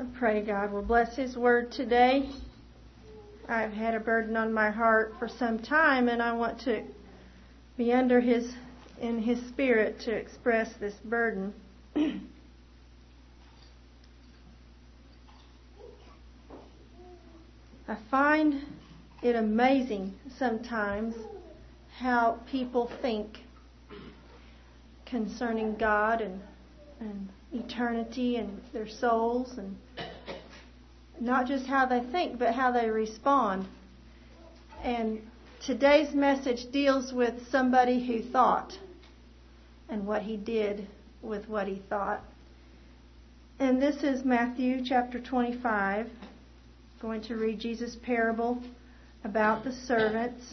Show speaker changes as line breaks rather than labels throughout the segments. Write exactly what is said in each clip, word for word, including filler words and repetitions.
I pray God will bless His Word today. I've had a burden on my heart for some time, and I want to be under His, in His Spirit to express this burden. I find it amazing sometimes how people think concerning God and, and eternity and their souls, and not just how they think, but how they respond. And today's message deals with somebody who thought and what he did with what he thought. And this is Matthew chapter twenty-five. I'm going to read Jesus' parable about the servants.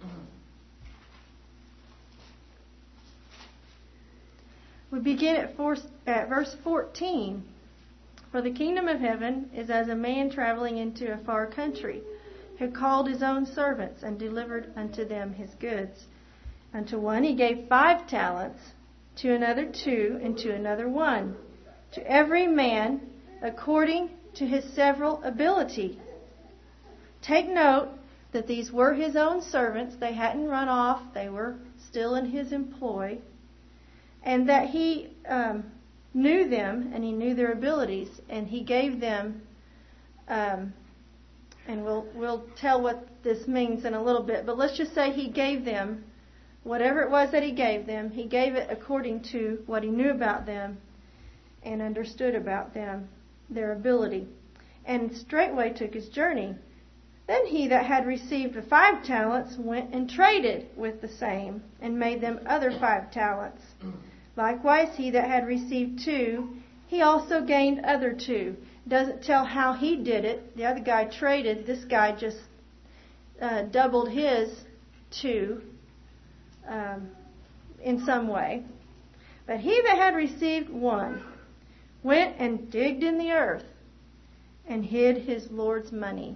We begin at, four, at verse fourteen. For the kingdom of heaven is as a man traveling into a far country, who called his own servants and delivered unto them his goods. Unto one he gave five talents, to another two, and to another one, to every man according to his several ability. Take note that these were his own servants. They hadn't run off. They were still in his employ. And that he um, knew them, and he knew their abilities, and he gave them, um, and we'll we'll tell what this means in a little bit, but let's just say he gave them whatever it was that he gave them. He gave it according to what he knew about them and understood about them, their ability, and straightway took his journey. Then he that had received the five talents went and traded with the same, and made them other five talents. Likewise, he that had received two, he also gained other two. Doesn't tell how he did it. The other guy traded. This guy just uh, doubled his two um, in some way. But he that had received one went and digged in the earth and hid his Lord's money.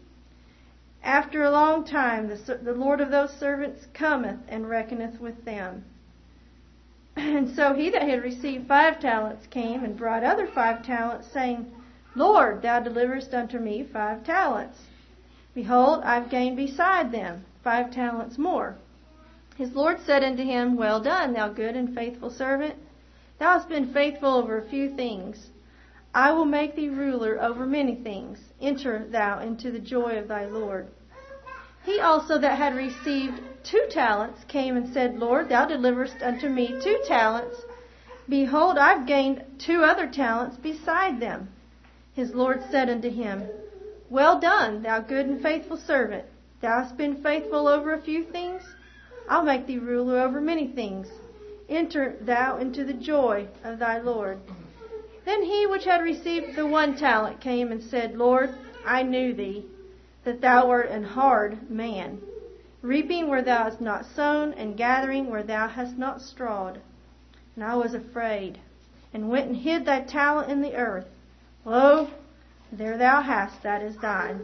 After a long time, the, the Lord of those servants cometh and reckoneth with them. And so he that had received five talents came and brought other five talents, saying, Lord, thou deliverest unto me five talents. Behold, I've gained beside them five talents more. His Lord said unto him, Well done, thou good and faithful servant. Thou hast been faithful over a few things. I will make thee ruler over many things. Enter thou into the joy of thy Lord. He also that had received two talents came and said, Lord, thou deliverest unto me two talents. Behold, I've gained two other talents beside them. His Lord said unto him, Well done, thou good and faithful servant. Thou hast been faithful over a few things. I'll make thee ruler over many things. Enter thou into the joy of thy Lord. Then he which had received the one talent came and said, Lord, I knew thee, that thou art an hard man, reaping where thou hast not sown, and gathering where thou hast not strawed. And I was afraid, and went and hid thy talent in the earth. Lo, there thou hast, that is thine.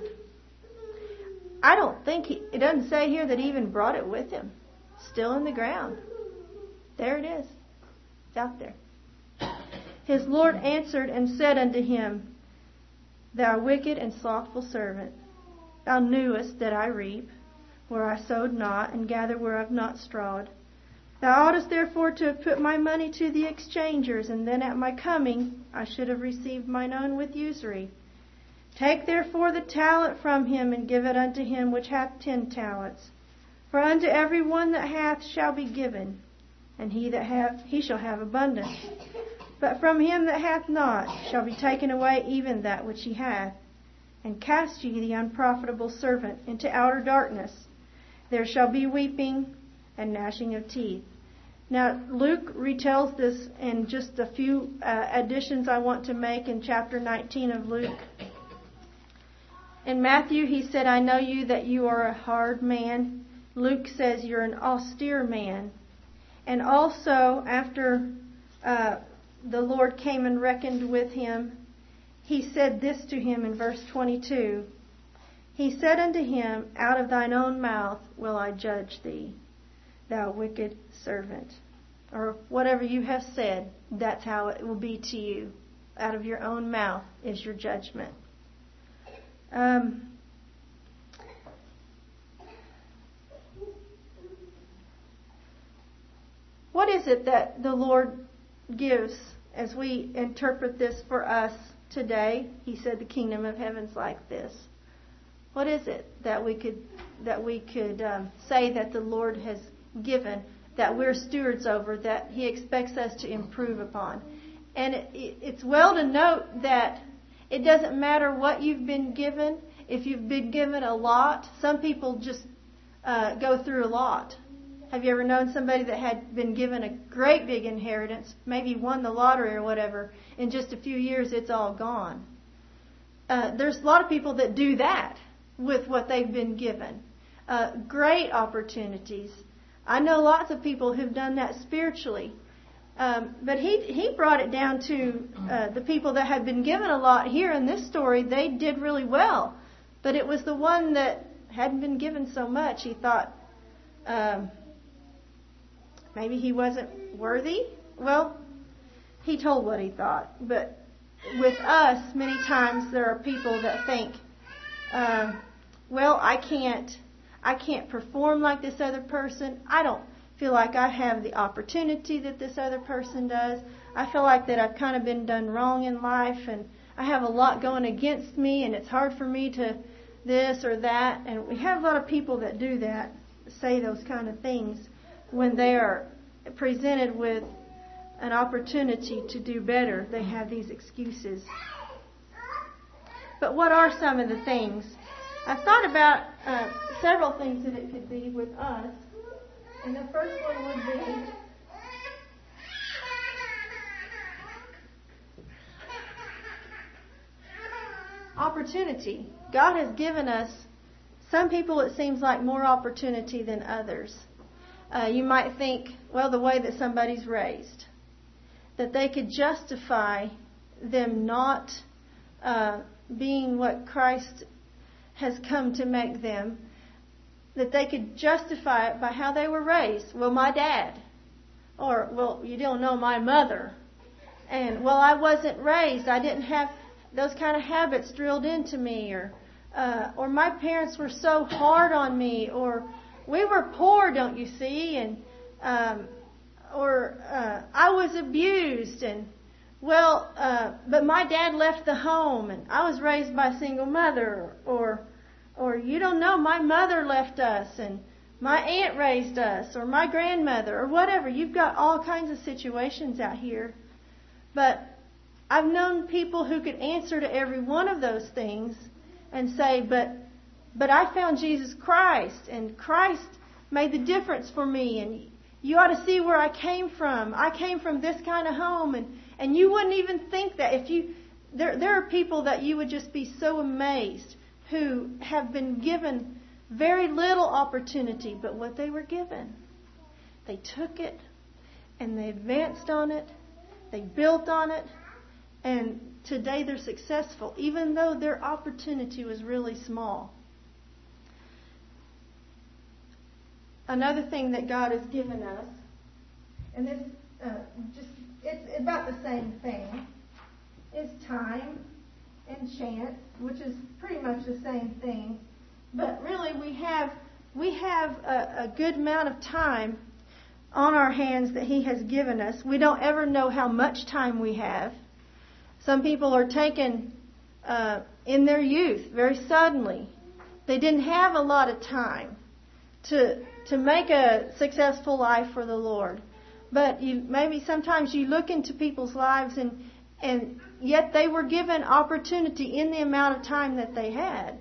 I don't think he, it doesn't say here that he even brought it with him. Still in the ground. There it is. It's out there. His Lord answered and said unto him, Thou wicked and slothful servant, thou knewest that I reap where I sowed not, and gather where I have not strawed. Thou oughtest therefore to have put my money to the exchangers, and then at my coming I should have received mine own with usury. Take therefore the talent from him, and give it unto him which hath ten talents. For unto every one that hath shall be given, and he that hath, he shall have abundance. But from him that hath not shall be taken away even that which he hath. And cast ye the unprofitable servant into outer darkness. There shall be weeping and gnashing of teeth. Now, Luke retells this in just a few uh, additions I want to make in chapter nineteen of Luke. In Matthew, he said, I know you that you are a hard man. Luke says you're an austere man. And also, after uh, the Lord came and reckoned with him, he said this to him in verse twenty-two. He said unto him, Out of thine own mouth will I judge thee, thou wicked servant. Or whatever you have said, that's how it will be to you out of your own mouth is your judgment. Um, what is it that the Lord gives as we interpret this for us today? He said the kingdom of heaven's like this. What is it that we could that we could um, say that the Lord has given, that we're stewards over, that He expects us to improve upon? And it, it, it's well to note that it doesn't matter what you've been given. If you've been given a lot, some people just uh, go through a lot. Have you ever known somebody that had been given a great big inheritance, maybe won the lottery or whatever, in just a few years it's all gone? Uh, there's a lot of people that do that with what they've been given. Uh, great opportunities. I know lots of people who've done that spiritually. Um, but he he brought it down to uh, the people that had been given a lot. Here in this story, they did really well. But it was the one that hadn't been given so much. He thought um, maybe he wasn't worthy. Well, he told what he thought. But with us, many times there are people that think, uh, well, I can't, I can't perform like this other person. I don't feel like I have the opportunity that this other person does. I feel like that I've kind of been done wrong in life, and I have a lot going against me, and it's hard for me to this or that. And we have a lot of people that do that, say those kind of things when they are presented with an opportunity to do better. They have these excuses. But what are some of the things? I've thought about uh, several things that it could be with us. And the first one would be opportunity. God has given us, some people it seems like more opportunity than others. Uh, you might think, well, the way that somebody's raised, that they could justify them not uh, being what Christ has come to make them, that they could justify it by how they were raised. Well, my dad. Or, well, you don't know my mother. And, well, I wasn't raised. I didn't have those kind of habits drilled into me. Or, uh, or my parents were so hard on me. Or, we were poor, don't you see? And, um, or, uh, I was abused. And, well, uh, but my dad left the home. And I was raised by a single mother. Or, Or you don't know, my mother left us, and my aunt raised us, or my grandmother, or whatever. You've got all kinds of situations out here. But I've known people who could answer to every one of those things and say, but but I found Jesus Christ, and Christ made the difference for me, and you ought to see where I came from. I came from this kind of home, and, and you wouldn't even think that. If you there there are people that you would just be so amazed who have been given very little opportunity, but what they were given, they took it and they advanced on it, they built on it, and today they're successful, even though their opportunity was really small. Another thing that God has given us, and this uh, just it's about the same thing, is time and chance, which is pretty much the same thing. But really we have we have a, a good amount of time on our hands that He has given us. We don't ever know how much time we have. Some people are taken uh, in their youth very suddenly. They didn't have a lot of time to to make a successful life for the Lord. But you maybe sometimes you look into people's lives and and yet they were given opportunity in the amount of time that they had.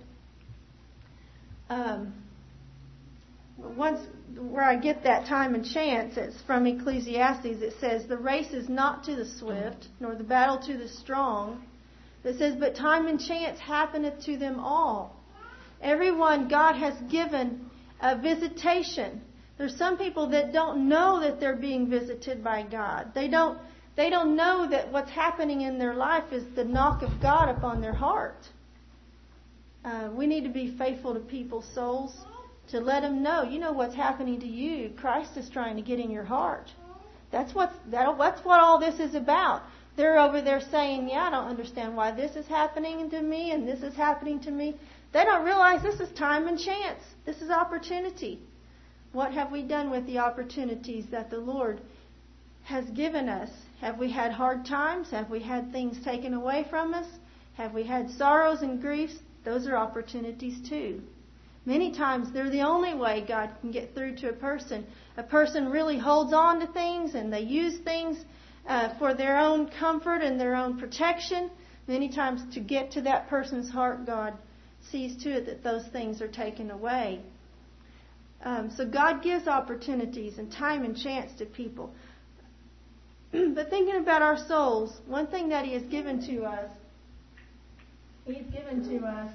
Um, once where I get that time and chance, it's from Ecclesiastes. It says, the race is not to the swift, nor the battle to the strong. It says, but time and chance happeneth to them all. Everyone God has given a visitation. There's some people that don't know that they're being visited by God. They don't They don't know that what's happening in their life is the knock of God upon their heart. Uh, we need to be faithful to people's souls, to let them know, you know what's happening to you. Christ is trying to get in your heart. That's what's, that, that's what all this is about. They're over there saying, yeah, I don't understand why this is happening to me and this is happening to me. They don't realize this is time and chance. This is opportunity. What have we done with the opportunities that the Lord has given us? Have we had hard times? Have we had things taken away from us? Have we had sorrows and griefs? Those are opportunities too. Many times they're the only way God can get through to a person. A person really holds on to things and they use things uh, for their own comfort and their own protection. Many times to get to that person's heart, God sees to it that those things are taken away. Um, so God gives opportunities and time and chance to people. But thinking about our souls, one thing that He has given to us, He has given to us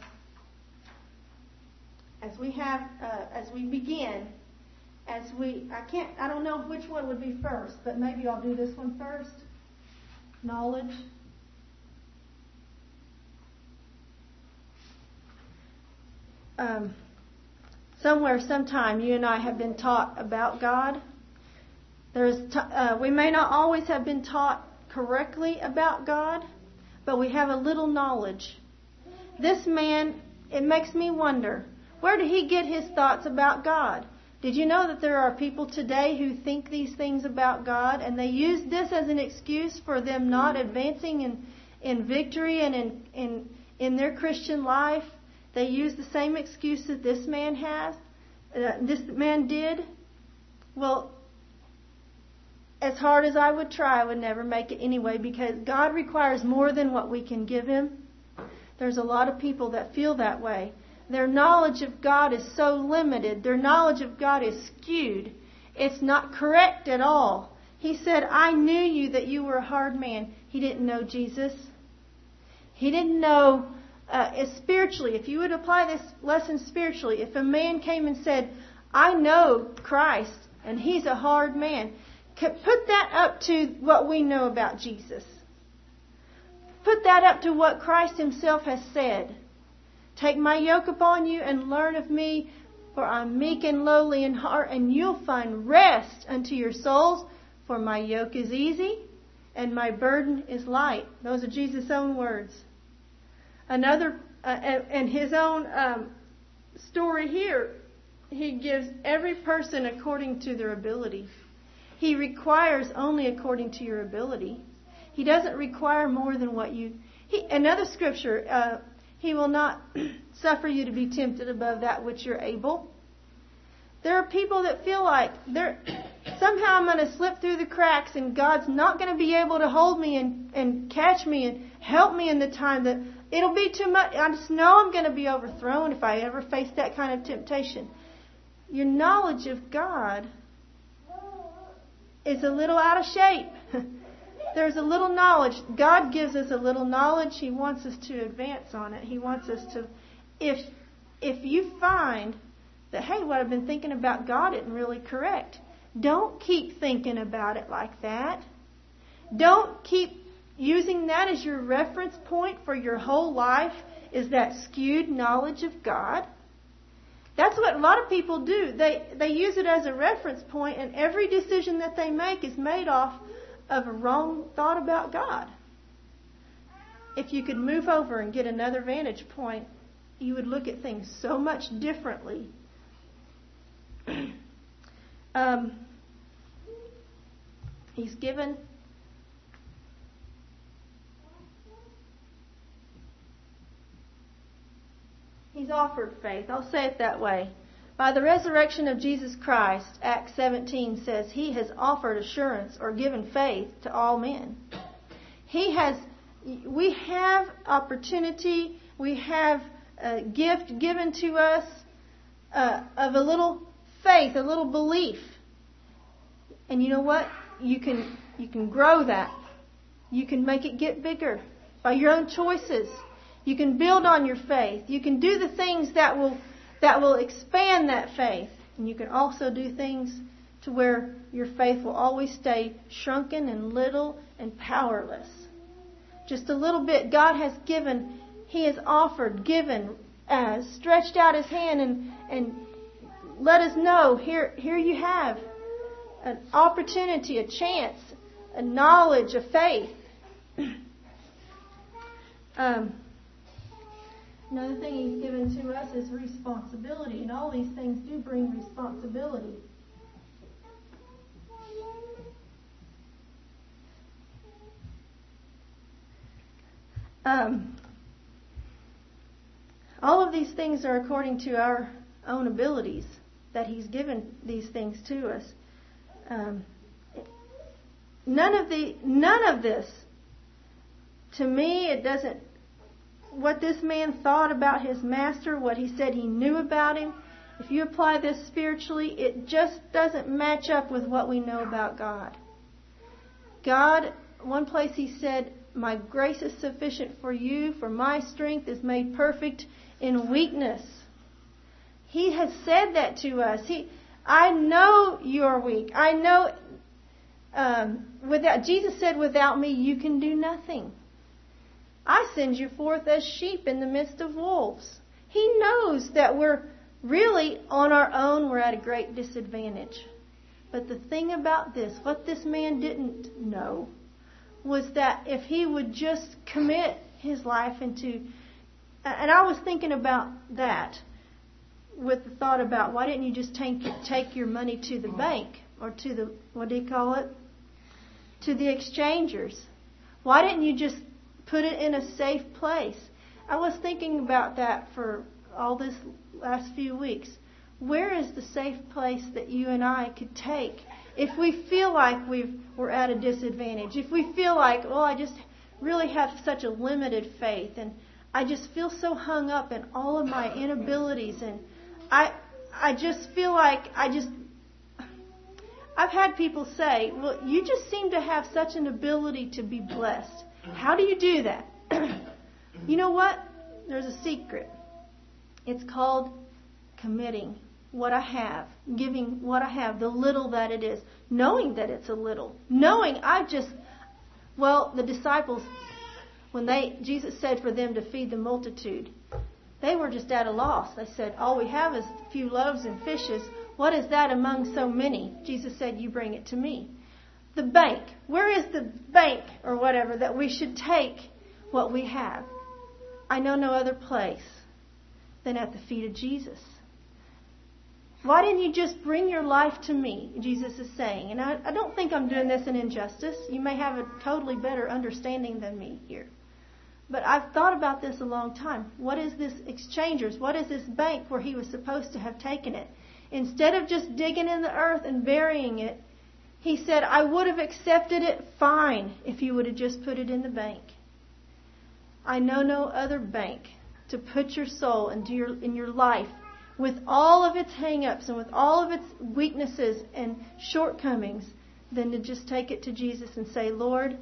as we have, uh, as we begin, as we, I can't, I don't know which one would be first, but maybe I'll do this one first. Knowledge. Um, somewhere, sometime, you and I have been taught about God. There's, t- uh, we may not always have been taught correctly about God, but we have a little knowledge. This man, it makes me wonder, where did he get his thoughts about God? Did you know that there are people today who think these things about God, and they use this as an excuse for them not advancing in, in victory and in, in, in their Christian life? They use the same excuse that this man has, uh, this man did. Well, as hard as I would try, I would never make it anyway, because God requires more than what we can give Him. There's a lot of people that feel that way. Their knowledge of God is so limited. Their knowledge of God is skewed. It's not correct at all. He said, I knew you that you were a hard man. He didn't know Jesus. He didn't know uh, spiritually. If you would apply this lesson spiritually, if a man came and said, I know Christ and He's a hard man, put that up to what we know about Jesus. Put that up to what Christ Himself has said. Take my yoke upon you and learn of me, for I'm meek and lowly in heart, and you'll find rest unto your souls, for my yoke is easy and my burden is light. Those are Jesus' own words. Another, uh, and His own um, story here, He gives every person according to their ability. He requires only according to your ability. He doesn't require more than what you... He, another scripture, uh, He will not suffer you to be tempted above that which you're able. There are people that feel like they're somehow I'm going to slip through the cracks and God's not going to be able to hold me and, and catch me and help me in the time that it'll be too much. I just know I'm going to be overthrown if I ever face that kind of temptation. Your knowledge of God is a little out of shape. There's a little knowledge. God gives us a little knowledge. He wants us to advance on it. He wants us to... If if you find that, hey, what I've been thinking about God isn't really correct, don't keep thinking about it like that. Don't keep using that as your reference point for your whole life, is that skewed knowledge of God. That's what a lot of people do. They they use it as a reference point, and every decision that they make is made off of a wrong thought about God. If you could move over and get another vantage point, you would look at things so much differently. um, he's given He's offered faith. I'll say it that way. By the resurrection of Jesus Christ, Acts seventeen says, He has offered assurance or given faith to all men. He has, we have opportunity, we have a gift given to us uh, of a little faith, a little belief. And you know what? You can you can grow that. You can make it get bigger by your own choices. You can build on your faith. You can do the things that will that will expand that faith. And you can also do things to where your faith will always stay shrunken and little and powerless. Just a little bit. God has given, He has offered, given, uh, stretched out His hand and, and let us know, here, here you have an opportunity, a chance, a knowledge, a faith. Um, another thing He's given to us is responsibility, and all these things do bring responsibility. Um, all of these things are according to our own abilities that He's given these things to us. Um, none of the none of this, to me, it doesn't. What this man thought about his master, what he said he knew about him, if you apply this spiritually, it just doesn't match up with what we know about God. God, one place He said, "My grace is sufficient for you, for my strength is made perfect in weakness." He has said that to us. He, I know you're weak. I know. Um, without Jesus said, "Without me, you can do nothing. I send you forth as sheep in the midst of wolves." He knows that we're really on our own. We're at a great disadvantage. But the thing about this, what this man didn't know, was that if he would just commit his life into, and I was thinking about that with the thought about, why didn't you just take take your money to the bank or to the, what do you call it, to the exchangers? Why didn't you just put it in a safe place? I was thinking about that for all this last few weeks. Where is the safe place that you and I could take if we feel like we've, we're at a disadvantage? If we feel like, well, I just really have such a limited faith, and I just feel so hung up in all of my inabilities, and I I just feel like I just... I've had people say, well, you just seem to have such an ability to be blessed. How do you do that? You know what? There's a secret. It's called committing what I have, giving what I have, the little that it is, knowing that it's a little, knowing I just, well, the disciples, when they, Jesus said for them to feed the multitude, they were just at a loss. They said, all we have is a few loaves and fishes. What is that among so many? Jesus said, you bring it to me. The bank. Where is the bank or whatever that we should take what we have? I know no other place than at the feet of Jesus. Why didn't you just bring your life to me? Jesus is saying. And I, I don't think I'm doing this in injustice. You may have a totally better understanding than me here. But I've thought about this a long time. What is this exchangers? What is this bank where he was supposed to have taken it? Instead of just digging in the earth and burying it, he said, I would have accepted it fine if you would have just put it in the bank. I know no other bank to put your soul into your in your life with all of its hang-ups and with all of its weaknesses and shortcomings than to just take it to Jesus and say, Lord,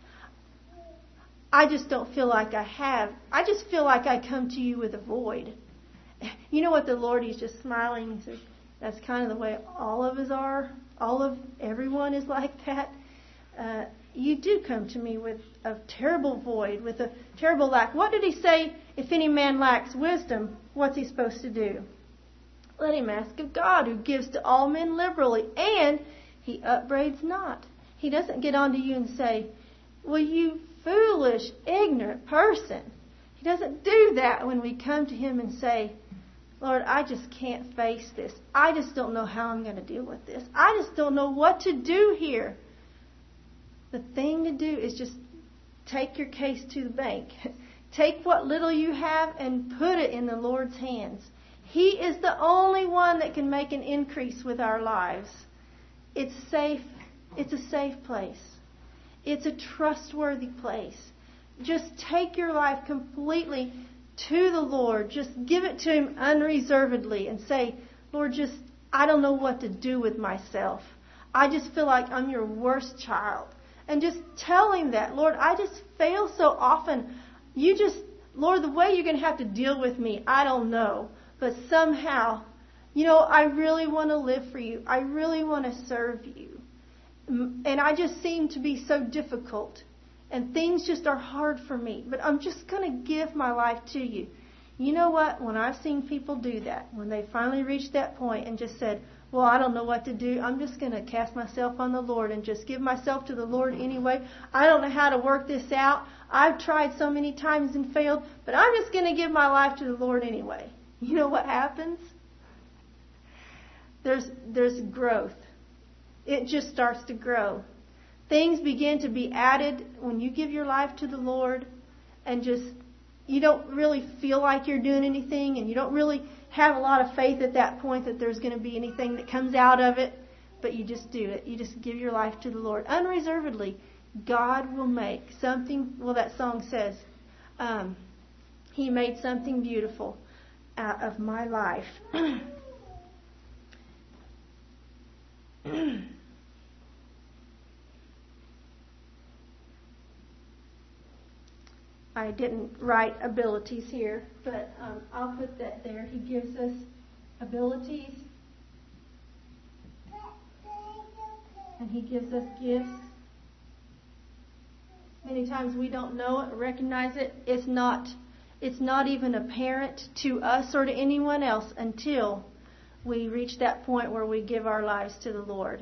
I just don't feel like I have. I just feel like I come to you with a void. You know what the Lord, He's just smiling. He says, that's kind of the way all of us are. All of everyone is like that. Uh, you do come to me with a terrible void, with a terrible lack. What did He say? If any man lacks wisdom, what's he supposed to do? Let him ask of God, who gives to all men liberally, and He upbraids not. He doesn't get on to you and say, well, you foolish, ignorant person. He doesn't do that when we come to Him and say, Lord, I just can't face this. I just don't know how I'm going to deal with this. I just don't know what to do here. The thing to do is just take your case to the bank. Take what little you have and put it in the Lord's hands. He is the only one that can make an increase with our lives. It's safe. It's a safe place. It's a trustworthy place. Just take your life completely to the Lord. Just give it to Him unreservedly and say, Lord, just, I don't know what to do with myself. I just feel like I'm your worst child. And just tell Him that, Lord, I just fail so often. You just, Lord, the way you're going to have to deal with me, I don't know. But somehow, you know, I really want to live for you. I really want to serve you. And I just seem to be so difficult. And things just are hard for me. But I'm just going to give my life to you. You know what? When I've seen people do that, when they finally reached that point and just said, well, I don't know what to do. I'm just going to cast myself on the Lord and just give myself to the Lord anyway. I don't know how to work this out. I've tried so many times and failed, but I'm just going to give my life to the Lord anyway. You know what happens? There's there's growth. It just starts to grow. Things begin to be added when you give your life to the Lord, and just you don't really feel like you're doing anything, and you don't really have a lot of faith at that point that there's going to be anything that comes out of it, but you just do it. You just give your life to the Lord unreservedly. God will make something, well, that song says, um, He made something beautiful out of my life. I didn't write abilities here, but um, I'll put that there. He gives us abilities, and He gives us gifts. Many times we don't know it or recognize it. It's not, it's not even apparent to us or to anyone else until we reach that point where we give our lives to the Lord.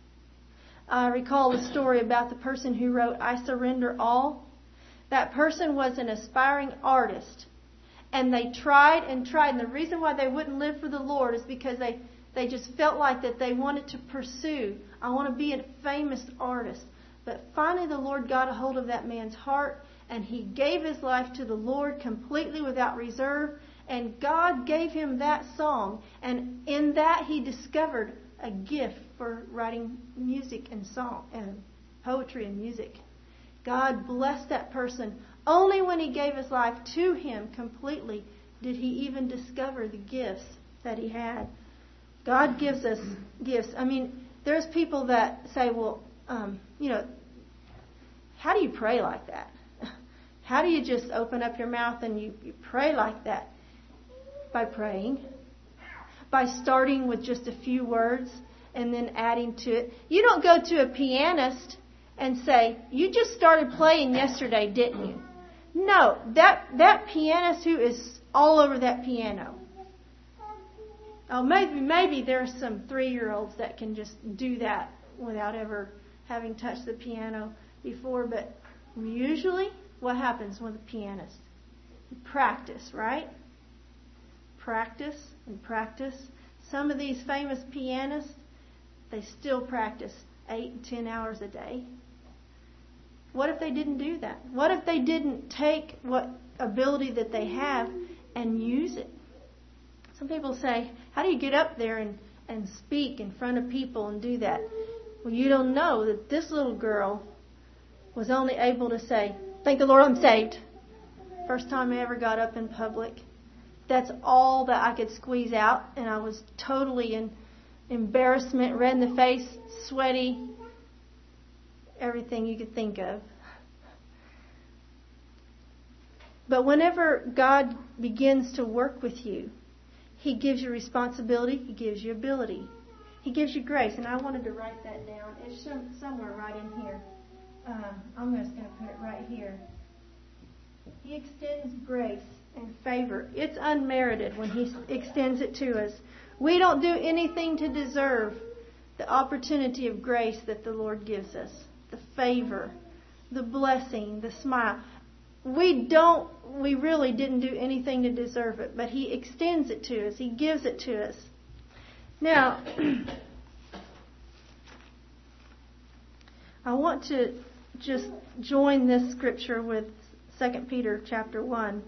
I recall a story about the person who wrote I Surrender All. That person was an aspiring artist, and they tried and tried, and the reason why they wouldn't live for the Lord is because they, they just felt like that they wanted to pursue, I want to be a famous artist. But finally the Lord got a hold of that man's heart, and he gave his life to the Lord completely without reserve, and God gave him that song, and in that he discovered a gift for writing music and song and poetry and music. God blessed that person. Only when he gave his life to Him completely did he even discover the gifts that he had. God gives us gifts. I mean, there's people that say, well, um, you know, how do you pray like that? How do you just open up your mouth and you, you pray like that? By praying. By starting with just a few words and then adding to it. You don't go to a pianist and say, you just started playing yesterday, didn't you? No, that that pianist who is all over that piano. Oh, maybe maybe there's some three-year-olds that can just do that without ever having touched the piano before. But usually, what happens with a pianist? You practice, right? Practice and practice. Some of these famous pianists, they still practice eight and ten hours a day. What if they didn't do that? What if they didn't take what ability that they have and use it? Some people say, how do you get up there and, and speak in front of people and do that? Well, you don't know that this little girl was only able to say, thank the Lord I'm saved. First time I ever got up in public. That's all that I could squeeze out, and I was totally in embarrassment, red in the face, sweaty, everything you could think of. But whenever God begins to work with you, He gives you responsibility, He gives you ability, He gives you grace. And I wanted to write that down. It's somewhere right in here. Um, I'm just going to put it right here. He extends grace and favor. It's unmerited when He extends it to us. We don't do anything to deserve the opportunity of grace that the Lord gives us. The favor, the blessing, the smile. We don't, we really didn't do anything to deserve it, but He extends it to us. He gives it to us. Now, I want to just join this scripture with Second Peter chapter one.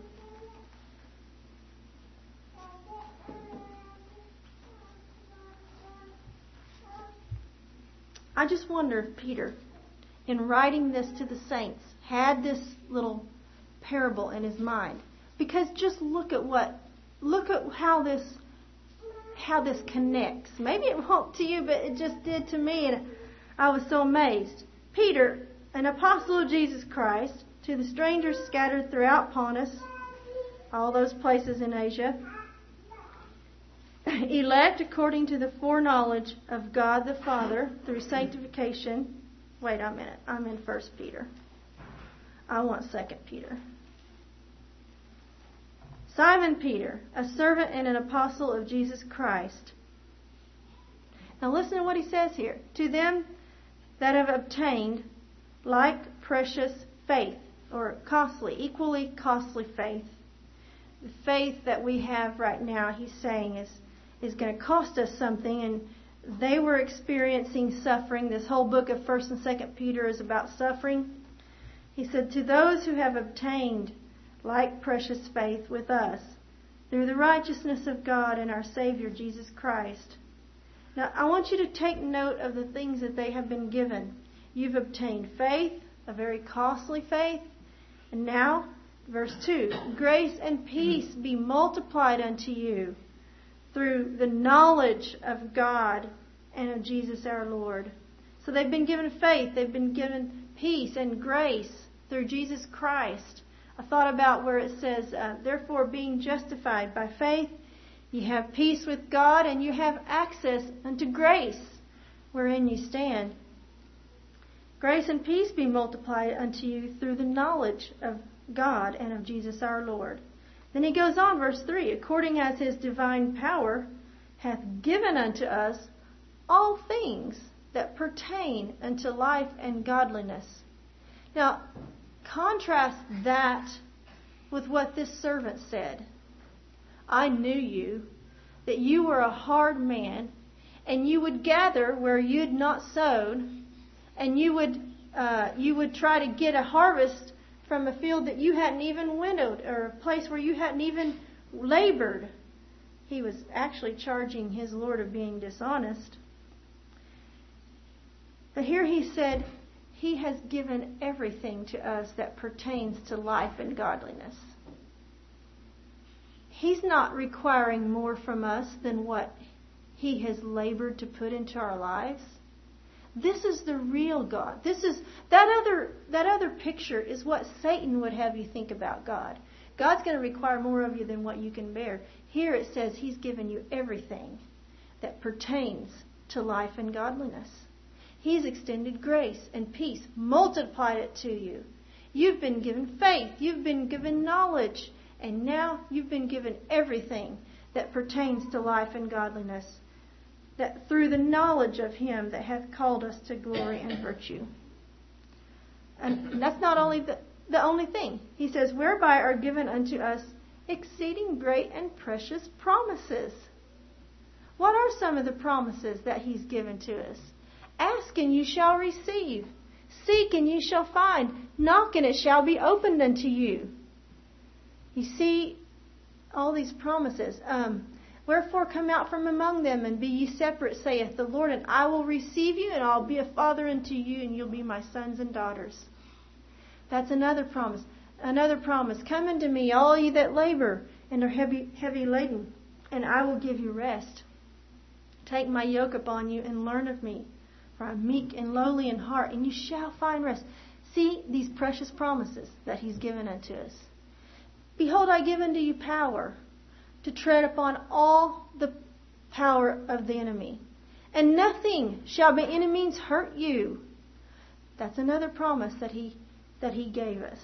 I just wonder if Peter, in writing this to the saints, had this little parable in his mind. Because just look at what, look at how this, how this connects. Maybe it won't to you, but it just did to me, and I was so amazed. Peter, an apostle of Jesus Christ, to the strangers scattered throughout Pontus, all those places in Asia, elect according to the foreknowledge of God the Father through sanctification. Wait a minute. I'm in First Peter. I want Second Peter. Simon Peter, a servant and an apostle of Jesus Christ, Now listen to what he says here. To them that have obtained like precious faith, or costly, equally costly faith. The faith that we have right now, he's saying, is, is going to cost us something. And they were experiencing suffering. This whole book of First and Second Peter is about suffering. He said, to those who have obtained like precious faith with us, through the righteousness of God and our Savior, Jesus Christ. Now, I want you to take note of the things that they have been given. You've obtained faith, a very costly faith. And now, verse two, grace and peace be multiplied unto you through the knowledge of God and of Jesus our Lord. So they've been given faith, they've been given peace and grace through Jesus Christ. I thought about where it says, uh, therefore being justified by faith, you have peace with God and you have access unto grace wherein you stand. Grace and peace be multiplied unto you through the knowledge of God and of Jesus our Lord. Then he goes on, verse three, according as his divine power hath given unto us all things that pertain unto life and godliness. Now, contrast that with what this servant said. I knew you, that you were a hard man, and you would gather where you had not sown, and you would uh, you would try to get a harvest from a field that you hadn't even winnowed, or a place where you hadn't even labored. He was actually charging his Lord of being dishonest. But here he said, he has given everything to us that pertains to life and godliness. He's not requiring more from us than what he has labored to put into our lives. This is the real God. This is that other that other picture is what Satan would have you think about God. God's going to require more of you than what you can bear. Here it says he's given you everything that pertains to life and godliness. He's extended grace and peace, multiplied it to you. You've been given faith. You've been given knowledge. And now you've been given everything that pertains to life and godliness, that through the knowledge of him that hath called us to glory and virtue. And that's not only the, the only thing. He says, whereby are given unto us exceeding great and precious promises. What are some of the promises that he's given to us? Ask and you shall receive. Seek and you shall find. Knock and it shall be opened unto you. You see all these promises. Um, Wherefore come out from among them and be ye separate, saith the Lord, and I will receive you, and I'll be a father unto you, and you'll be my sons and daughters. That's another promise. Another promise. Come unto me, all ye that labor and are heavy, heavy laden, and I will give you rest. Take my yoke upon you and learn of me, for I am meek and lowly in heart, and you shall find rest. See these precious promises that he's given unto us. Behold, I give unto you power to tread upon all the power of the enemy, and nothing shall by any means hurt you. That's another promise that he that he gave us.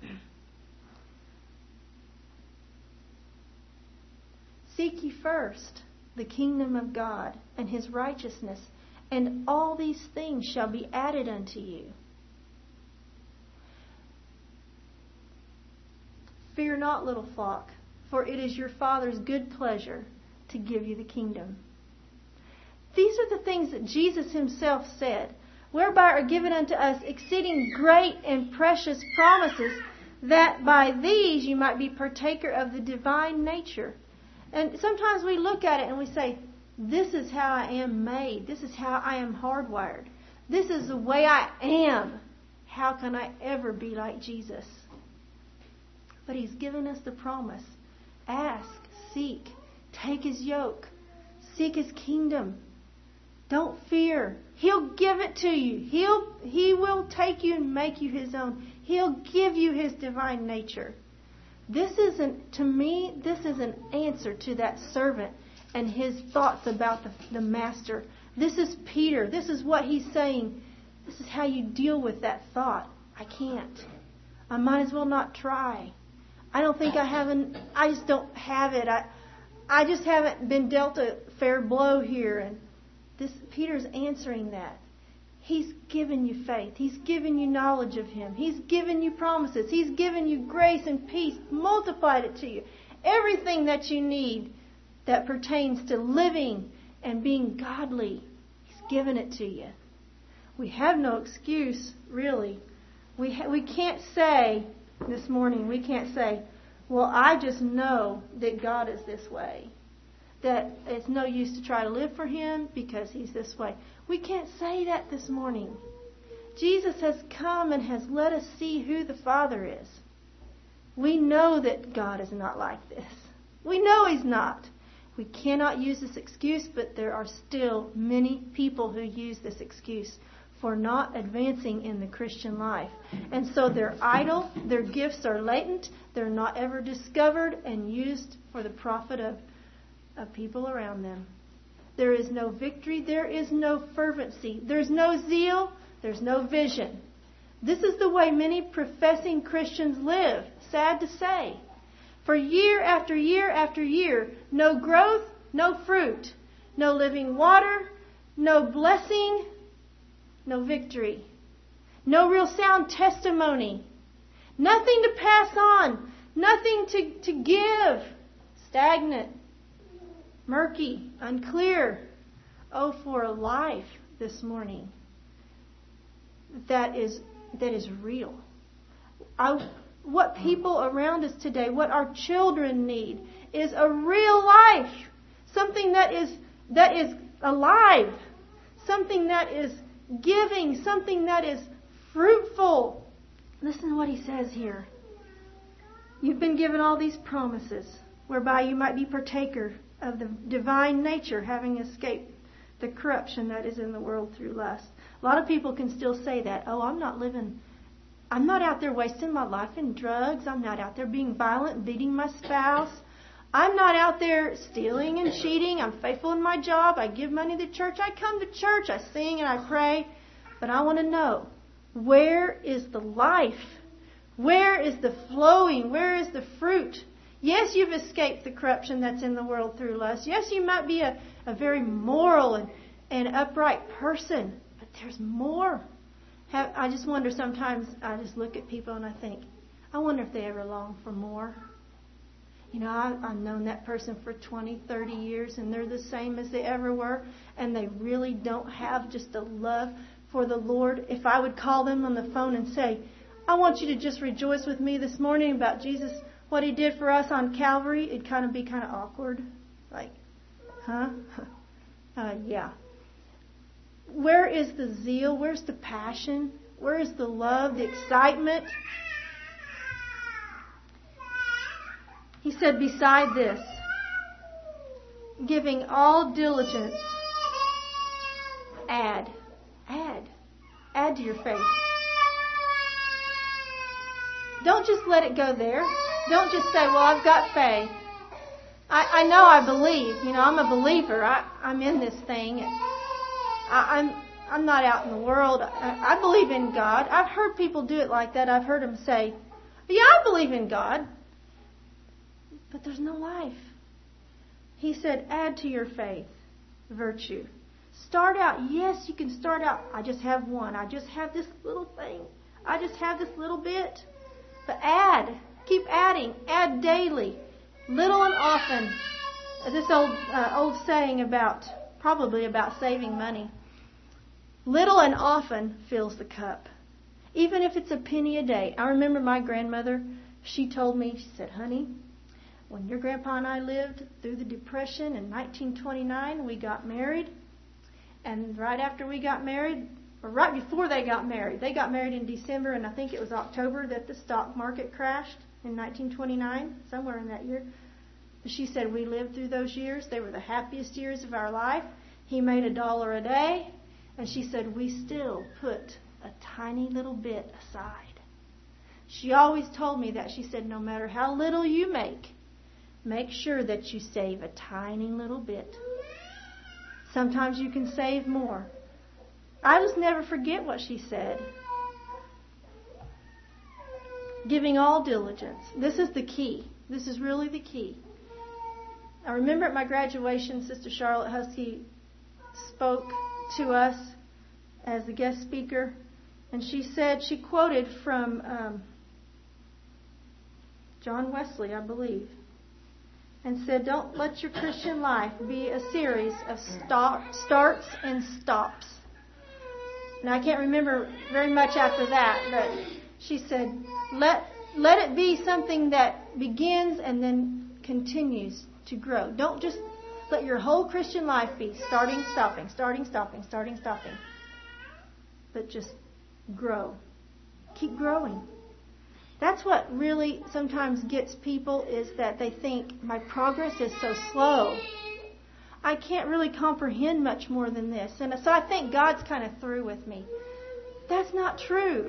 Seek ye first the kingdom of God and his righteousness, and all these things shall be added unto you. Fear not, little flock, for it is your Father's good pleasure to give you the kingdom. These are the things that Jesus himself said, whereby are given unto us exceeding great and precious promises, that by these you might be partaker of the divine nature. And sometimes we look at it and we say, this is how I am made. This is how I am hardwired. This is the way I am. How can I ever be like Jesus? But he's given us the promise. Ask, seek, take his yoke, seek his kingdom. Don't fear. He'll give it to you. He'll He will take you and make you his own. He'll give you his divine nature. This isn't, to me, this is an answer to that servant and his thoughts about the, the master. This is Peter. This is what he's saying. This is how you deal with that thought. I can't. I might as well not try. I don't think I haven't, I just don't have it. I I just haven't been dealt a fair blow here. And This Peter's answering that. He's given you faith. He's given you knowledge of Him. He's given you promises. He's given you grace and peace, multiplied it to you. Everything that you need that pertains to living and being godly, He's given it to you. We have no excuse, really. We ha- we can't say this morning, we can't say, well, I just know that God is this way. That it's no use to try to live for Him because He's this way. We can't say that this morning. Jesus has come and has let us see who the Father is. We know that God is not like this. We know He's not. We cannot use this excuse, but there are still many people who use this excuse for not advancing in the Christian life. And so they're idle, their gifts are latent, they're not ever discovered and used for the profit of, of people around them. There is no victory, there is no fervency, there's no zeal, there's no vision. This is the way many professing Christians live, sad to say. For year after year after year, no growth, no fruit, no living water, no blessing, no victory, no real sound testimony, nothing to pass on, nothing to, to give, stagnant, murky, unclear. Oh, for a life this morning that is that is real. I, what people around us today, what our children need, is a real life, something that is that is alive, something that is giving, something that is fruitful. Listen to what he says here. You've been given all these promises, whereby you might be partaker of the divine nature, having escaped the corruption that is in the world through lust. A lot of people can still say that. Oh, I'm not living, I'm not out there wasting my life in drugs. I'm not out there being violent, beating my spouse. I'm not out there stealing and cheating. I'm faithful in my job. I give money to church. I come to church. I sing and I pray. But I want to know, where is the life? Where is the flowing? Where is the fruit? Yes, you've escaped the corruption that's in the world through lust. Yes, you might be a, a very moral and, and upright person. But there's more. Have, I just wonder sometimes, I just look at people and I think, I wonder if they ever long for more. You know, I, I've known that person for twenty, thirty years, and they're the same as they ever were, and they really don't have just a love for the Lord. If I would call them on the phone and say, I want you to just rejoice with me this morning about Jesus, what He did for us on Calvary, it'd kind of be kind of awkward. Like, huh? uh, yeah. Where is the zeal? Where's the passion? Where is the love, the excitement? He said, beside this, giving all diligence, add, add, add to your faith. Don't just let it go there. Don't just say, well, I've got faith. I, I know I believe. You know, I'm a believer. I, I'm in this thing. I, I'm I'm not out in the world. I, I believe in God. I've heard people do it like that. I've heard them say, yeah, I believe in God. But there's no life. He said, add to your faith virtue. Start out. Yes, you can start out. I just have one. I just have this little thing. I just have this little bit. But add. Keep adding. Add daily. Little and often. This old uh, old saying about, probably about saving money. Little and often fills the cup. Even if it's a penny a day. I remember my grandmother, she told me, she said, honey, when your grandpa and I lived through the Depression in nineteen twenty-nine, we got married. And right after we got married, or right before they got married, they got married in December, and I think it was October that the stock market crashed in nineteen twenty-nine, somewhere in that year. She said we lived through those years. They were the happiest years of our life. He made a dollar a day. And she said we still put a tiny little bit aside. She always told me that. She said no matter how little you make, make sure that you save a tiny little bit. Sometimes you can save more. I just never forget what she said. Giving all diligence. This is the key. This is really the key. I remember at my graduation, Sister Charlotte Husky spoke to us as the guest speaker. And she said, she quoted from um, John Wesley, I believe, and said, don't let your Christian life be a series of stop, starts and stops. And I can't remember very much after that, but she said, let, let it be something that begins and then continues to grow. Don't just let your whole Christian life be starting, stopping, starting, stopping, starting, stopping. But just grow. Keep growing. That's what really sometimes gets people, is that they think my progress is so slow. I can't really comprehend much more than this. And so I think God's kind of through with me. That's not true.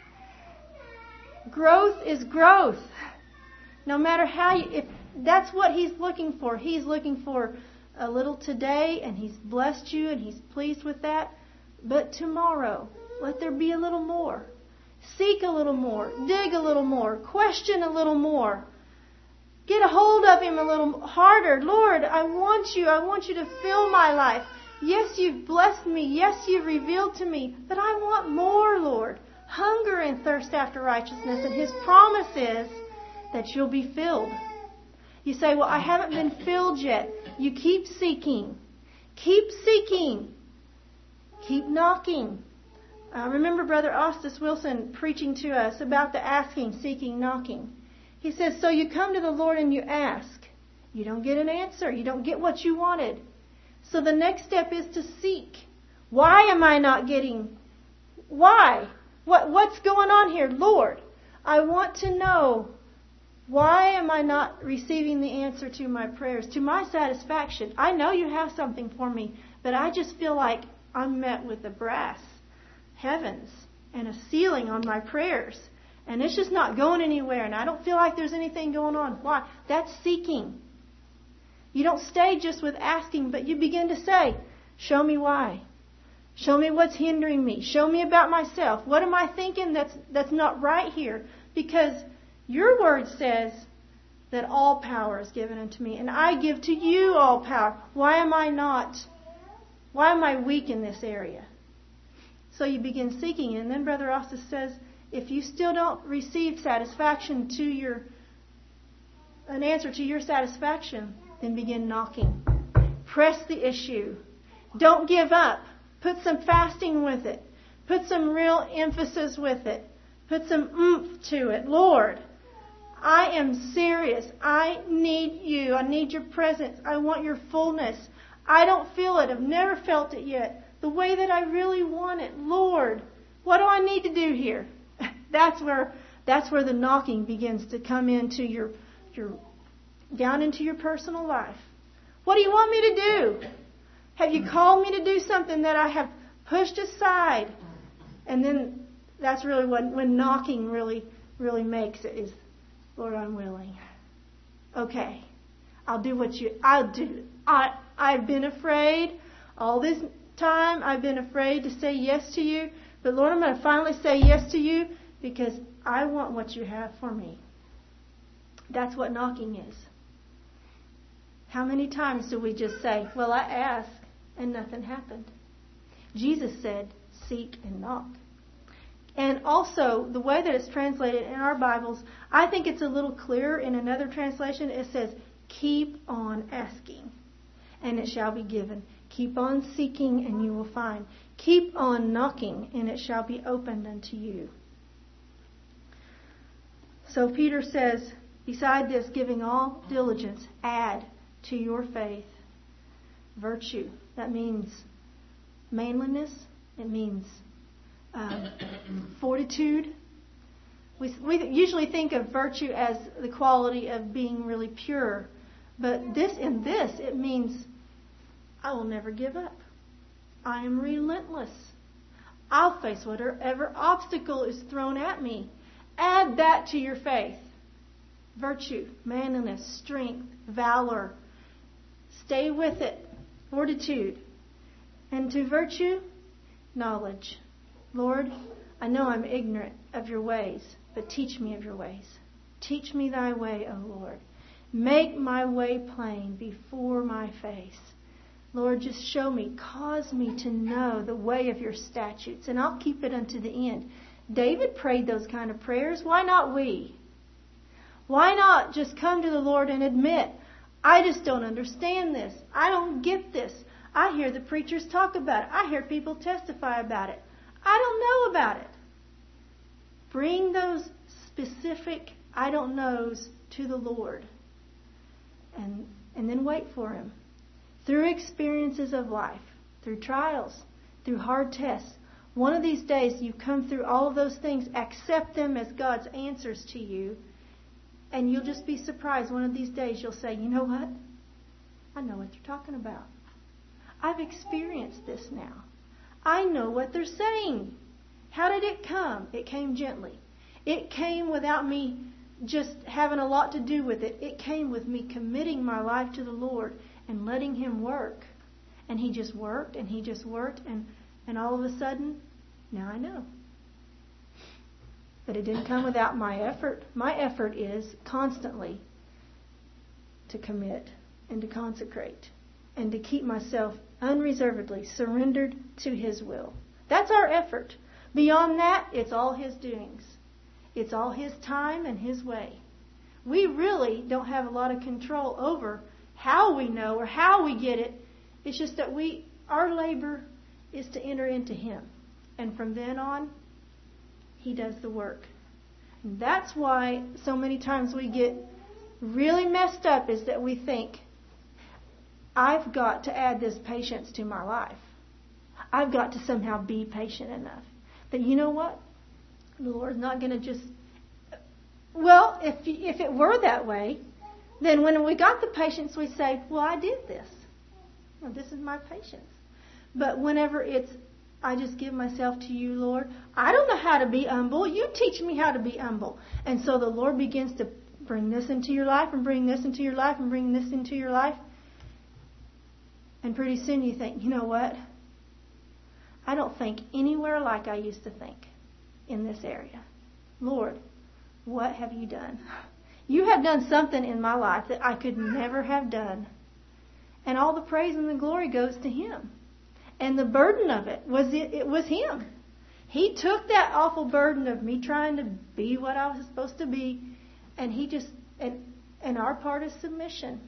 Growth is growth. No matter how you, if that's what He's looking for. He's looking for a little today, and He's blessed you, and He's pleased with that. But tomorrow, let there be a little more. Seek a little more. Dig a little more. Question a little more. Get a hold of Him a little harder. Lord, I want you. I want you to fill my life. Yes, you've blessed me. Yes, you've revealed to me. But I want more, Lord. Hunger and thirst after righteousness. And His promise is that you'll be filled. You say, well, I haven't been filled yet. You keep seeking. Keep seeking. Keep knocking. I remember Brother Ostis Wilson preaching to us about the asking, seeking, knocking. He says, so you come to the Lord and you ask. You don't get an answer. You don't get what you wanted. So the next step is to seek. Why am I not getting? Why? What, what's going on here? Lord, I want to know, why am I not receiving the answer to my prayers, to my satisfaction? I know you have something for me, but I just feel like I'm met with the brass heavens and a ceiling on my prayers. And it's just not going anywhere. And I don't feel like there's anything going on. Why? That's seeking. You don't stay just with asking, but you begin to say, show me why. Show me what's hindering me. Show me about myself. What am I thinking that's that's not right here? Because your word says that all power is given unto me. And I give to you all power. Why am I not? Why am I weak in this area? So you begin seeking. And then Brother Ostis says, if you still don't receive satisfaction to your, an answer to your satisfaction, then begin knocking. Press the issue. Don't give up. Put some fasting with it. Put some real emphasis with it. Put some oomph to it. Lord, I am serious. I need you. I need your presence. I want your fullness. I don't feel it. I've never felt it yet. The way that I really want it. Lord, what do I need to do here? That's where that's where the knocking begins to come into your your down into your personal life. What do you want me to do? Have you called me to do something that I have pushed aside? And then that's really when when knocking really really makes it is, Lord, I'm willing. Okay. I'll do what you I'll do. I I've been afraid all this time. I've been afraid to say yes to you. But Lord, I'm going to finally say yes to you because I want what you have for me. That's what knocking is. How many times do we just say, well, I asked and nothing happened? Jesus said, seek and knock. And also, the way that it's translated in our Bibles, I think it's a little clearer. In another translation, it says, keep on asking, and it shall be given. Keep on seeking, and you will find. Keep on knocking, and it shall be opened unto you. So Peter says, beside this, giving all diligence, add to your faith virtue. That means manliness. It means um, fortitude. We, we usually think of virtue as the quality of being really pure. But this in this, it means I will never give up. I am relentless. I'll face whatever obstacle is thrown at me. Add that to your faith. Virtue, manliness, strength, valor. Stay with it. Fortitude. And to virtue, knowledge. Lord, I know I'm ignorant of your ways, but teach me of your ways. Teach me thy way, O Lord. Make my way plain before my face. Lord, just show me, cause me to know the way of your statutes, and I'll keep it unto the end. David prayed those kind of prayers. Why not we? Why not just come to the Lord and admit, I just don't understand this. I don't get this. I hear the preachers talk about it. I hear people testify about it. I don't know about it. Bring those specific I don't knows to the Lord. And, and then wait for Him. Through experiences of life, through trials, through hard tests. One of these days you come through all of those things, accept them as God's answers to you, and you'll just be surprised. One of these days you'll say, you know what? I know what you're talking about. I've experienced this now. I know what they're saying. How did it come? It came gently. It came without me just having a lot to do with it. It came with me committing my life to the Lord and letting Him work. And He just worked and He just worked and, and all of a sudden, now I know. But it didn't come without my effort. My effort is constantly to commit and to consecrate and to keep myself unreservedly surrendered to His will. That's our effort. Beyond that, it's all His doings. It's all His time and His way. We really don't have a lot of control over how we know or how we get it. It's just that we, our labor is to enter into Him. And from then on, He does the work. And that's why so many times we get really messed up, is that we think, I've got to add this patience to my life. I've got to somehow be patient enough. But you know what? The Lord's not going to just... Well, if if it were that way, then when we got the patience, we say, well, I did this. Well, this is my patience. But whenever it's, I just give myself to you, Lord. I don't know how to be humble. You teach me how to be humble. And so the Lord begins to bring this into your life and bring this into your life and bring this into your life. And pretty soon you think, you know what? I don't think anywhere like I used to think in this area. Lord, what have you done? You have done something in my life that I could never have done. And all the praise and the glory goes to Him. And the burden of it was it, it was Him. He took that awful burden of me trying to be what I was supposed to be, and He just and and our part is submission.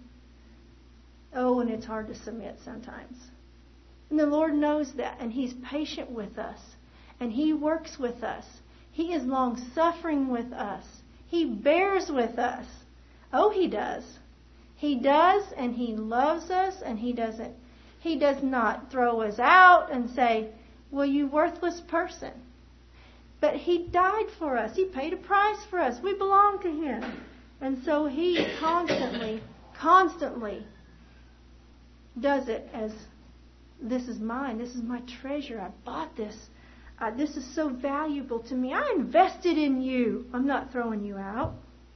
Oh, and it's hard to submit sometimes. And the Lord knows that, and He's patient with us, and He works with us. He is long-suffering with us. He bears with us. Oh, He does. He does, and He loves us, and He doesn't. He does not throw us out and say, well, you worthless person. But He died for us. He paid a price for us. We belong to Him. And so He constantly, constantly does it as, this is mine. This is my treasure. I bought this. Uh, this is so valuable to me. I invested in you. I'm not throwing you out.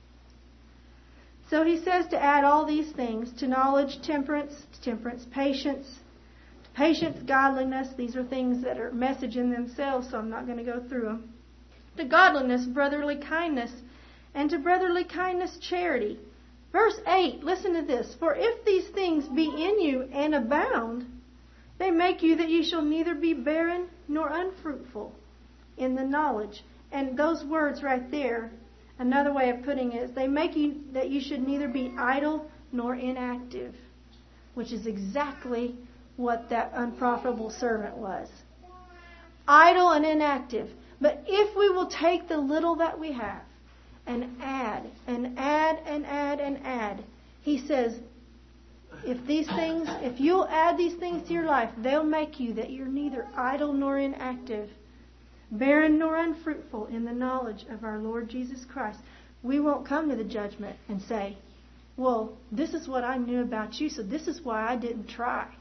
So He says to add all these things: to knowledge, temperance, to temperance, patience, to patience, godliness. These are things that are message in themselves, so I'm not going to go through them. To godliness, brotherly kindness, and to brotherly kindness, charity. Verse eight, listen to this. For if these things be in you and abound, they make you that ye shall neither be barren nor unfruitful in the knowledge. And those words right there, another way of putting it is, they make you that you should neither be idle nor inactive, which is exactly what that unprofitable servant was. Idle and inactive. But if we will take the little that we have and add and add and add and add, He says, if these things, if you'll add these things to your life, they'll make you that you're neither idle nor inactive, barren nor unfruitful in the knowledge of our Lord Jesus Christ. We won't come to the judgment and say, well, this is what I knew about you, so this is why I didn't try.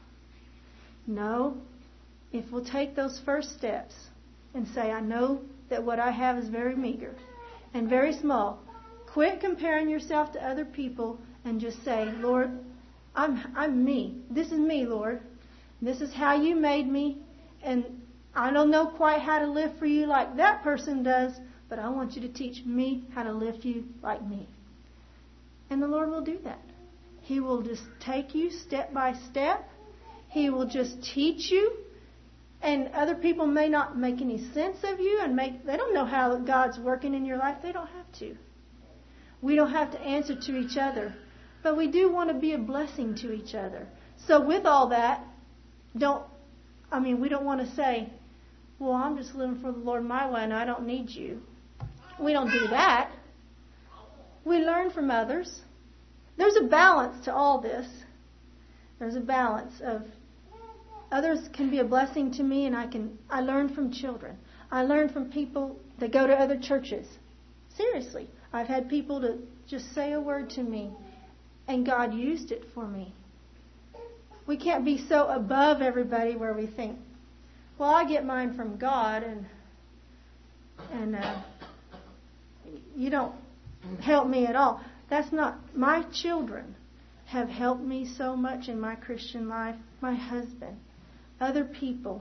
No. If we'll take those first steps and say, I know that what I have is very meager and very small. Quit comparing yourself to other people and just say, Lord, I'm I'm me. This is me, Lord. This is how you made me. And I don't know quite how to live for you like that person does, but I want you to teach me how to live for you like me. And the Lord will do that. He will just take you step by step. He will just teach you. And other people may not make any sense of you, and make they don't know how God's working in your life. They don't have to. We don't have to answer to each other. But we do want to be a blessing to each other. So with all that, don't, I mean, we don't want to say, well, I'm just living for the Lord my way and I don't need you. We don't do that. We learn from others. There's a balance to all this. There's a balance of others can be a blessing to me, and I can I learn from children. I learn from people that go to other churches. Seriously, I've had people to just say a word to me, and God used it for me. We can't be so above everybody where we think, well, I get mine from God, and and uh, you don't help me at all. That's not. My children have helped me so much in my Christian life. My husband, other people,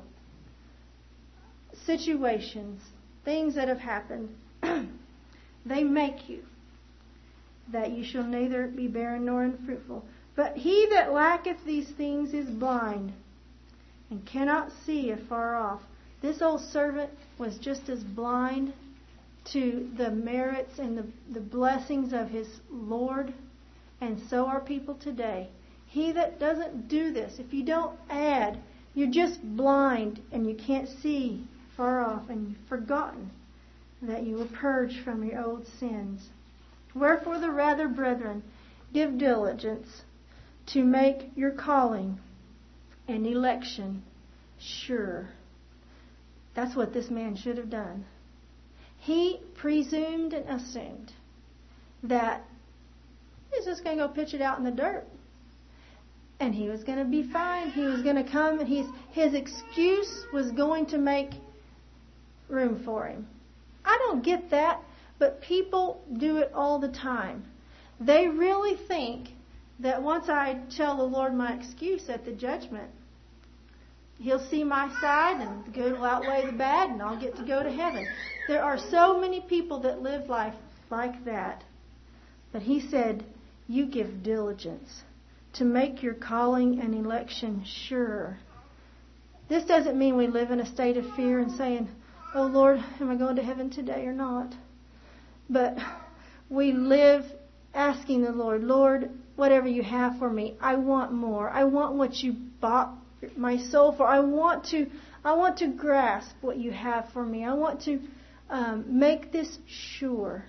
situations, things that have happened, they make you that you shall neither be barren nor unfruitful. But he that lacketh these things is blind and cannot see afar off. This old servant was just as blind to the merits and the, the blessings of his Lord, and so are people today. He that doesn't do this, if you don't add, you're just blind and you can't see far off, and you've forgotten that you were purged from your old sins. Wherefore the rather, brethren, give diligence to make your calling and election sure. That's what this man should have done. He presumed and assumed that he's just going to go pitch it out in the dirt. And he was going to be fine. He was going to come, and his, his excuse was going to make room for him. I don't get that, but people do it all the time. They really think that once I tell the Lord my excuse at the judgment, He'll see my side and the good will outweigh the bad, and I'll get to go to heaven. There are so many people that live life like that. But He said, you give diligence to make your calling and election sure. This doesn't mean we live in a state of fear and saying, oh Lord, am I going to heaven today or not? But we live asking the Lord, Lord, whatever you have for me, I want more. I want what you bought my soul for. I want to I want to grasp what you have for me. I want to um, make this sure.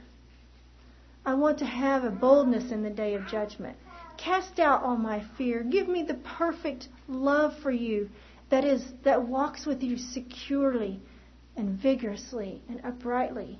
I want to have a boldness in the day of judgment. Cast out all my fear. Give me the perfect love for you that is that walks with you securely and vigorously and uprightly.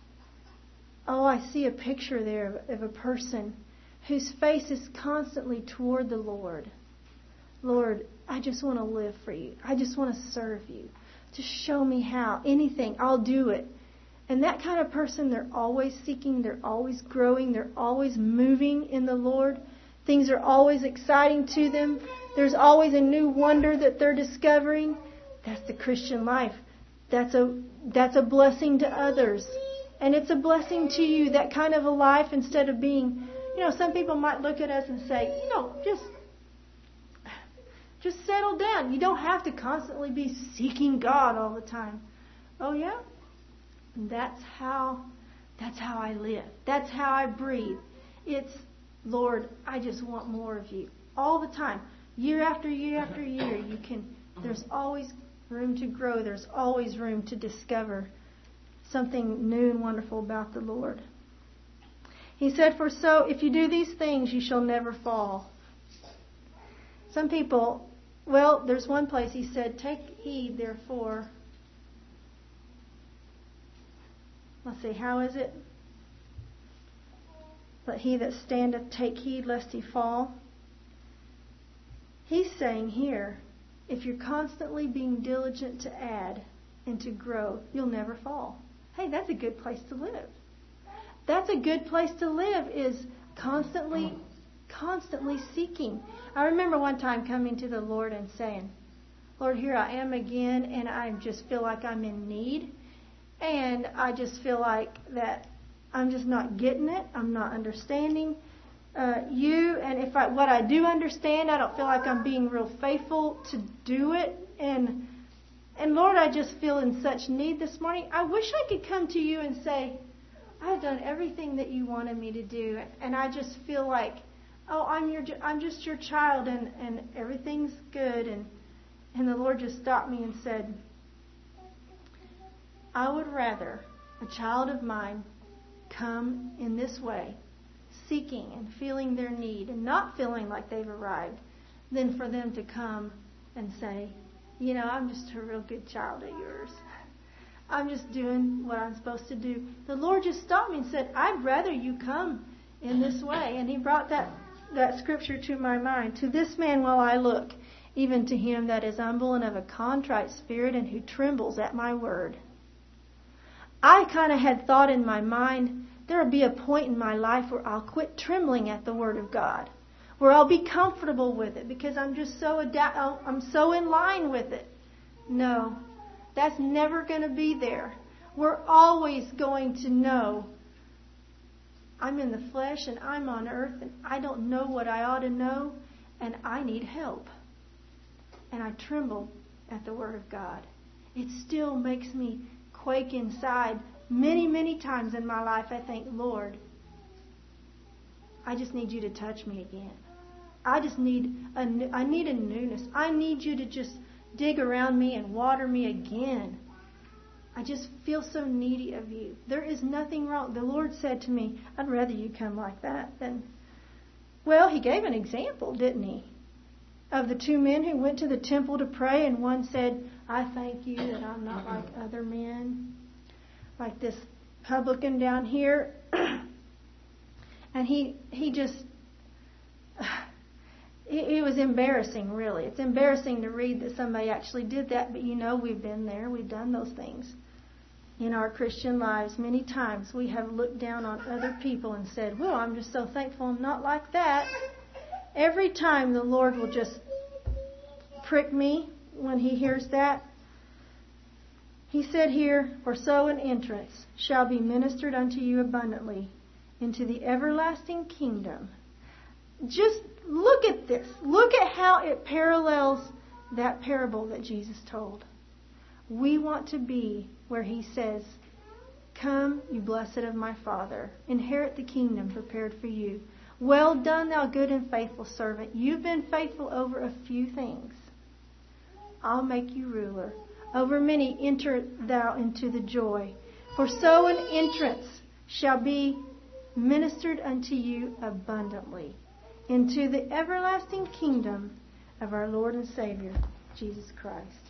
Oh, I see a picture there of, of a person whose face is constantly toward the Lord. Lord, I just want to live for you. I just want to serve you. Just show me how. Anything, I'll do it. And that kind of person, they're always seeking, they're always growing, they're always moving in the Lord. Things are always exciting to them. There's always a new wonder that they're discovering. That's the Christian life. That's a that's a blessing to others. And it's a blessing to you, that kind of a life, instead of being, you know, some people might look at us and say, you know, just Just settle down. You don't have to constantly be seeking God all the time. Oh yeah? That's how that's how I live. That's how I breathe. It's, Lord, I just want more of you. All the time. Year after year after year, you can there's always room to grow. There's always room to discover something new and wonderful about the Lord. He said, for so if you do these things, you shall never fall. Some people, well, there's one place he said, take heed, therefore. Let's see, how is it? Let he that standeth take heed lest he fall. He's saying here, if you're constantly being diligent to add and to grow, you'll never fall. Hey, that's a good place to live. That's a good place to live, is constantly Constantly seeking. I remember one time coming to the Lord and saying, Lord, here I am again, and I just feel like I'm in need. And I just feel like that I'm just not getting it. I'm not understanding uh, you. And And if I, what I do understand, I don't feel like I'm being real faithful to do it. And and Lord, I just feel in such need this morning. I wish I could come to you and say, I've done everything that you wanted me to do, and I just feel like, oh, I'm your, I'm just your child, and, and everything's good. And and the Lord just stopped me and said, I would rather a child of mine come in this way, seeking and feeling their need and not feeling like they've arrived, than for them to come and say, you know, I'm just a real good child of yours. I'm just doing what I'm supposed to do. The Lord just stopped me and said, I'd rather you come in this way. And He brought that, that scripture to my mind. To this man will I look, even to him that is humble and of a contrite spirit, and who trembles at my word. I kind of had thought in my mind, there will be a point in my life where I'll quit trembling at the Word of God, where I'll be comfortable with it because I'm just so adapt, I'm so in line with it. No, that's never going to be there. We're always going to know I'm in the flesh and I'm on earth and I don't know what I ought to know and I need help. And I tremble at the Word of God. It still makes me quake inside. Many, many times in my life I think, Lord, I just need you to touch me again. I just need a, I need a newness. I need you to just dig around me and water me again. I just feel so needy of you. There is nothing wrong. The Lord said to me, I'd rather you come like that than... Well, He gave an example, didn't He? Of the two men who went to the temple to pray, and one said, I thank you that I'm not like other men, like this publican down here. And he he just, it, it was embarrassing, really. It's embarrassing to read that somebody actually did that, but you know, we've been there. We've done those things in our Christian lives. Many times we have looked down on other people and said, well, I'm just so thankful I'm not like that. Every time the Lord will just prick me when He hears that. He said here, for so an entrance shall be ministered unto you abundantly into the everlasting kingdom. Just look at this. Look at how it parallels that parable that Jesus told. We want to be where He says, come, you blessed of my Father, inherit the kingdom prepared for you. Well done, thou good and faithful servant. You've been faithful over a few things. I'll make you ruler. Over many enter thou into the joy. For so an entrance shall be ministered unto you abundantly into the everlasting kingdom of our Lord and Savior, Jesus Christ.